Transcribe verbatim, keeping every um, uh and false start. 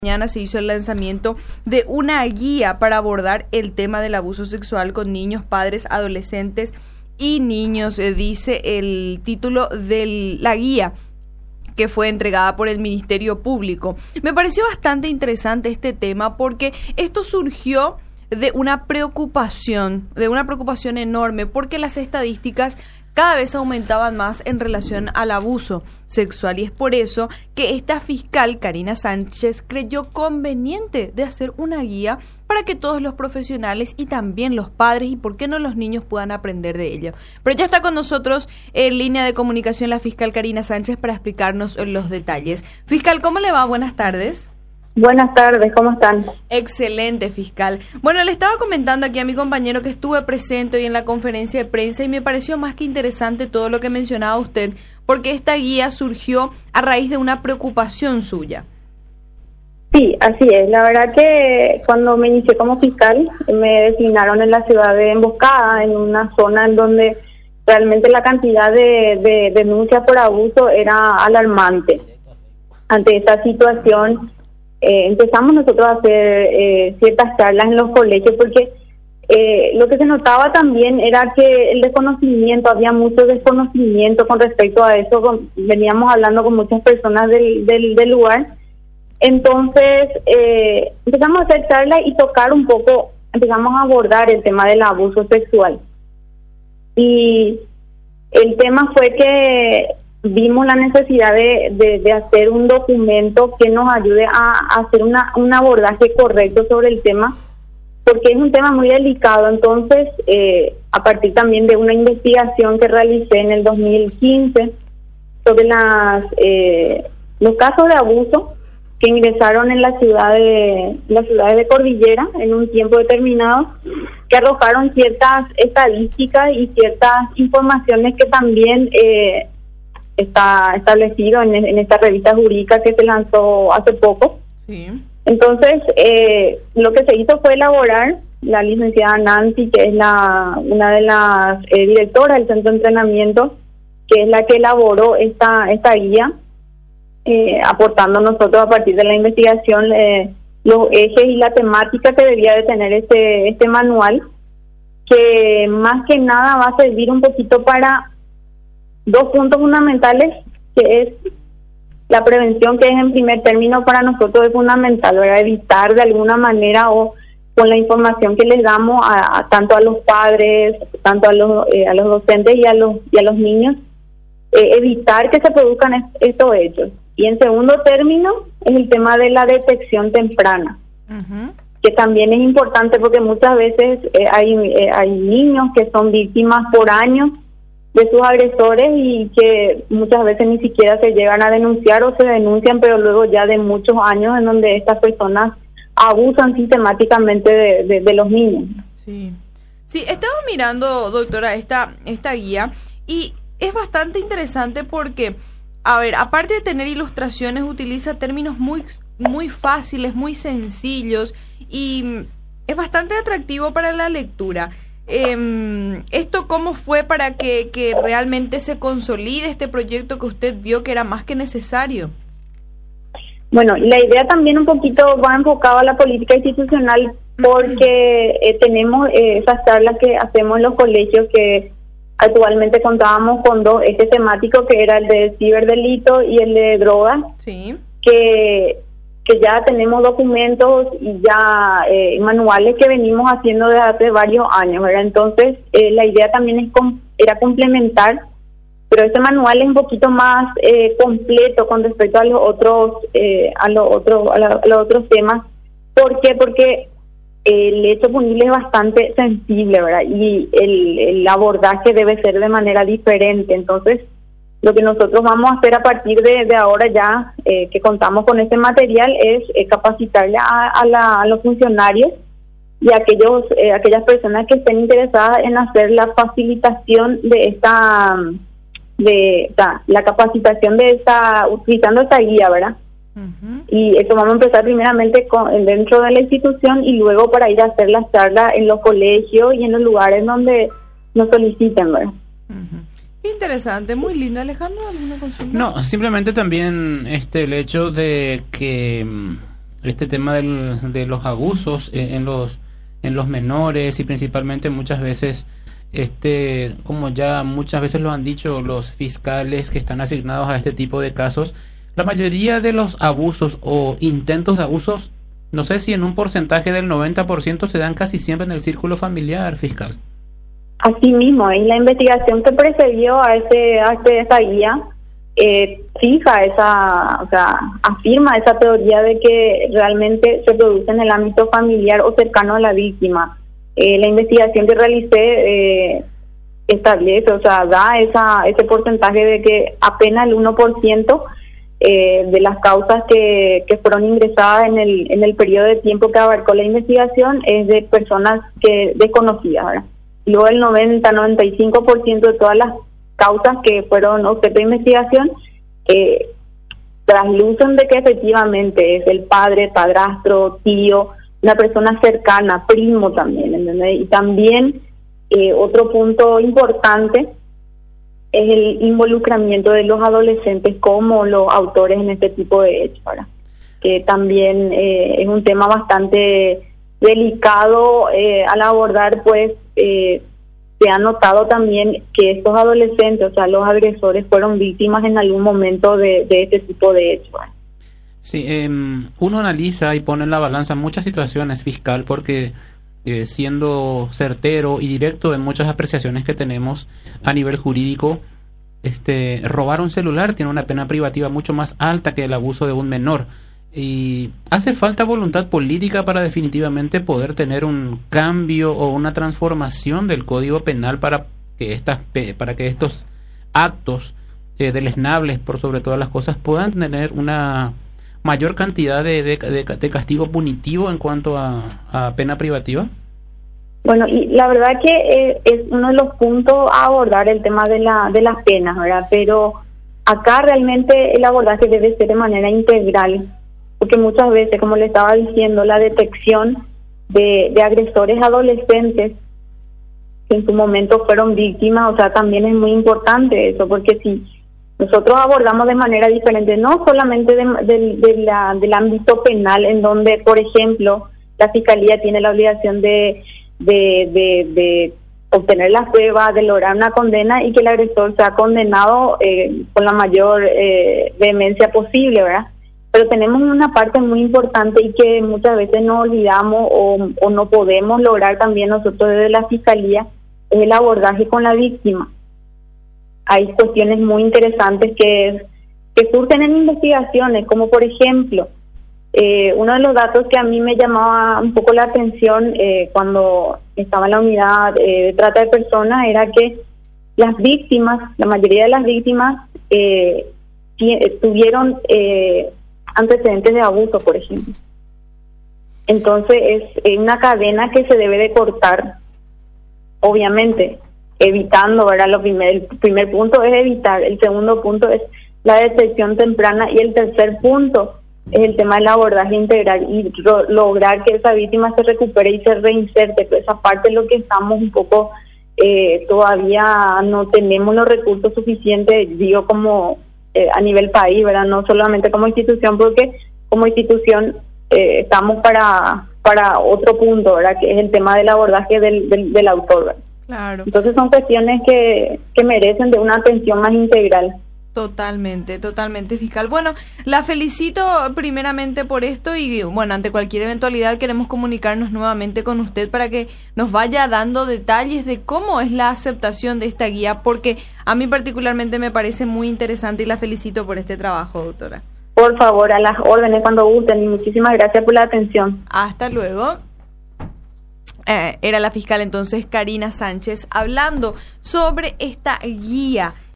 Mañana se hizo el lanzamiento de una guía para abordar el tema del abuso sexual con niños, padres, adolescentes y niños, eh, dice el título de la guía que fue entregada por el Ministerio Público. Me pareció bastante interesante este tema porque esto surgió de una preocupación, de una preocupación enorme, porque las estadísticas cada vez aumentaban más en relación al abuso sexual, y es por eso que esta fiscal, Karina Sánchez, creyó conveniente de hacer una guía para que todos los profesionales y también los padres y por qué no los niños puedan aprender de ello. Pero ya está con nosotros en línea de comunicación la fiscal Karina Sánchez para explicarnos los detalles. Fiscal, ¿cómo le va? Buenas tardes. Buenas tardes, ¿cómo están? Excelente, fiscal. Bueno, le estaba comentando aquí a mi compañero que estuve presente hoy en la conferencia de prensa y me pareció más que interesante todo lo que mencionaba usted, porque esta guía surgió a raíz de una preocupación suya. Sí, así es. La verdad que cuando me inicié como fiscal me designaron en la ciudad de Emboscada, en una zona en donde realmente la cantidad de, de denuncias por abuso era alarmante. Ante esta situación, Eh, empezamos nosotros a hacer eh, ciertas charlas en los colegios porque eh, lo que se notaba también era que el desconocimiento, había mucho desconocimiento con respecto a eso, con, veníamos hablando con muchas personas del, del, del lugar, entonces eh, empezamos a hacer charlas y tocar un poco, empezamos a abordar el tema del abuso sexual. Y el tema fue que vimos la necesidad de, de, de hacer un documento que nos ayude a, a hacer una, un abordaje correcto sobre el tema, porque es un tema muy delicado. Entonces, eh, a partir también de una investigación que realicé en el dos mil quince sobre las eh, los casos de abuso que ingresaron en la ciudad de las ciudades de Cordillera en un tiempo determinado, que arrojaron ciertas estadísticas y ciertas informaciones que también eh, está establecido en, en esta revista jurídica que se lanzó hace poco. Sí. Entonces, eh, lo que se hizo fue elaborar, la licenciada Nancy, que es la una de las eh, directoras del centro de entrenamiento, que es la que elaboró esta esta guía, eh, aportando nosotros a partir de la investigación eh, los ejes y la temática que debía de tener este, este manual, que más que nada va a servir un poquito para dos puntos fundamentales, que es la prevención, que es en primer término para nosotros es fundamental, ¿verdad? Evitar de alguna manera, o con la información que les damos a, a tanto a los padres, tanto a los eh, a los docentes y a los y a los niños, eh, evitar que se produzcan est- estos hechos. Y en segundo término es el tema de la detección temprana, uh-huh, que también es importante porque muchas veces eh, hay eh, hay niños que son víctimas por años de sus agresores y que muchas veces ni siquiera se llegan a denunciar o se denuncian, pero luego ya de muchos años en donde estas personas abusan sistemáticamente de, de, de los niños. Sí, sí, estaba mirando, doctora, esta, esta guía y es bastante interesante porque, a ver, aparte de tener ilustraciones, utiliza términos muy, muy fáciles, muy sencillos y es bastante atractivo para la lectura. Eh, ¿Esto cómo fue para que, que realmente se consolide este proyecto que usted vio que era más que necesario? Bueno, la idea también un poquito va enfocada a la política institucional porque eh, tenemos eh, esas charlas que hacemos en los colegios, que actualmente contábamos con dos ejes temáticos, que era el de ciberdelito y el de drogas, sí, que que ya tenemos documentos y ya eh, manuales que venimos haciendo desde hace varios años, ¿verdad? Entonces, eh, la idea también es com- era complementar, pero este manual es un poquito más eh, completo con respecto a los otros eh, a los otros a, la, a los otros temas. ¿Por qué? Porque el hecho punible es bastante sensible, ¿verdad? Y el, el abordaje debe ser de manera diferente. Entonces, lo que nosotros vamos a hacer a partir de, de ahora ya, eh, que contamos con este material, es eh, capacitarle a, a, la, a los funcionarios y a aquellos, eh, aquellas personas que estén interesadas en hacer la facilitación de esta, de esta, la capacitación de esta, utilizando esta guía, ¿verdad? Uh-huh. Y eso vamos a empezar primeramente con, dentro de la institución y luego para ir a hacer las charlas en los colegios y en los lugares donde nos soliciten, ¿verdad? Uh-huh. Interesante, muy lindo. Alejandro, ¿alguna consulta? No, simplemente también este el hecho de que este tema del, de los abusos eh, en los en los menores, y principalmente muchas veces, este como ya muchas veces lo han dicho los fiscales que están asignados a este tipo de casos, la mayoría de los abusos o intentos de abusos, no sé si en un porcentaje del noventa por ciento, se dan casi siempre en el círculo familiar, fiscal. Así mismo, y la investigación que precedió a ese a este, esa guía eh, fija esa, o sea, afirma esa teoría de que realmente se produce en el ámbito familiar o cercano a la víctima. Eh, la investigación que realicé eh, establece, o sea, da esa ese porcentaje de que apenas el uno por ciento eh, de las causas que, que fueron ingresadas en el en el periodo de tiempo que abarcó la investigación es de personas que desconocidas, ¿verdad? Luego el noventa, noventa y cinco por ciento de todas las causas que fueron objeto de investigación eh, traslucen de que efectivamente es el padre, padrastro, tío, una persona cercana, primo también, ¿entendés? Y también eh, otro punto importante es el involucramiento de los adolescentes como los autores en este tipo de hechos, ¿verdad? Que también eh, es un tema bastante delicado eh, al abordar, pues eh, se ha notado también que estos adolescentes, o sea, los agresores, fueron víctimas en algún momento de, de este tipo de hechos. Sí, eh, uno analiza y pone en la balanza muchas situaciones, fiscal, porque eh, siendo certero y directo en muchas apreciaciones que tenemos a nivel jurídico, este robar un celular tiene una pena privativa mucho más alta que el abuso de un menor. Y hace falta voluntad política para definitivamente poder tener un cambio o una transformación del Código Penal para que estas para que estos actos eh, deleznables, por sobre todas las cosas, puedan tener una mayor cantidad de, de, de, de castigo punitivo en cuanto a, a pena privativa. Bueno, y la verdad que eh, es uno de los puntos a abordar, el tema de la de las penas, ¿verdad? Pero acá realmente el abordaje debe ser de manera integral, porque muchas veces, como le estaba diciendo, la detección de, de agresores adolescentes que en su momento fueron víctimas, o sea, también es muy importante eso, porque si nosotros abordamos de manera diferente, no solamente de, de, de la, del ámbito penal, en donde, por ejemplo, la Fiscalía tiene la obligación de, de, de, de obtener las pruebas, de lograr una condena y que el agresor sea condenado eh, con la mayor eh, vehemencia posible, ¿verdad? Pero tenemos una parte muy importante y que muchas veces nos olvidamos o, o no podemos lograr también nosotros desde la Fiscalía, es el abordaje con la víctima. Hay cuestiones muy interesantes que, que surgen en investigaciones, como por ejemplo, eh, uno de los datos que a mí me llamaba un poco la atención eh, cuando estaba en la unidad eh, de trata de personas, era que las víctimas, la mayoría de las víctimas, eh, tuvieron eh, antecedentes de abuso, por ejemplo. Entonces es una cadena que se debe de cortar, obviamente, evitando, ¿verdad? Lo primer, el primer punto es evitar, el segundo punto es la detección temprana y el tercer punto es el tema del abordaje integral y ro- lograr que esa víctima se recupere y se reinserte. Pero esa parte es lo que estamos un poco, eh, todavía no tenemos los recursos suficientes, digo, como Eh, a nivel país, ¿verdad? No solamente como institución, porque como institución eh, estamos para para otro punto, ¿verdad? Que es el tema del abordaje del, del, del autor, ¿verdad? Claro. Entonces son cuestiones que, que merecen de una atención más integral. Totalmente, totalmente, fiscal. Bueno, la felicito primeramente por esto y, bueno, ante cualquier eventualidad queremos comunicarnos nuevamente con usted para que nos vaya dando detalles de cómo es la aceptación de esta guía, porque a mí particularmente me parece muy interesante y la felicito por este trabajo, doctora. Por favor, a las órdenes cuando gusten y muchísimas gracias por la atención. Hasta luego. Eh, era la fiscal entonces Karina Sánchez hablando sobre esta guía